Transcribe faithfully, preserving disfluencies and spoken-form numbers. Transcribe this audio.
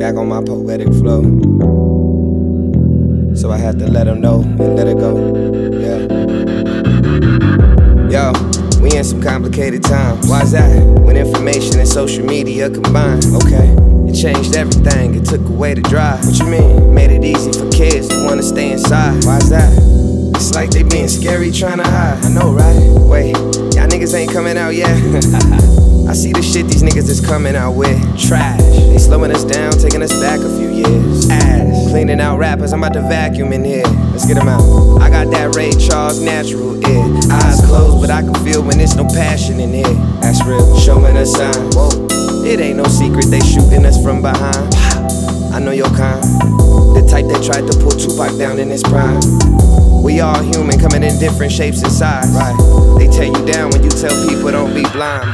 back on my poetic flow. So I had to let them know and let it go. Yeah. Yo, we in some complicated times. Why's that? When information and social media combine. Okay, it changed everything. It took away the drive. What you mean? Made it easy for kids to wanna stay inside. Why's that? It's like they being scary trying to hide. I know, right? Wait, y'all niggas ain't coming out yet? I see the shit these niggas is coming out with. Trash. They slowing us down, taking us back a few years. Ass. Cleaning out rappers, I'm about to vacuum in here. Let's get them out. I got that Ray Charles natural ear. Eyes closed, but I can feel when there's no passion in here. That's real. Showing us signs. Whoa. It ain't no secret they shooting us from behind. I know your kind. The type that tried to pull Tupac down in his prime. We all human, coming in different shapes and sizes. Right. They tear you down when you tell people don't be blind.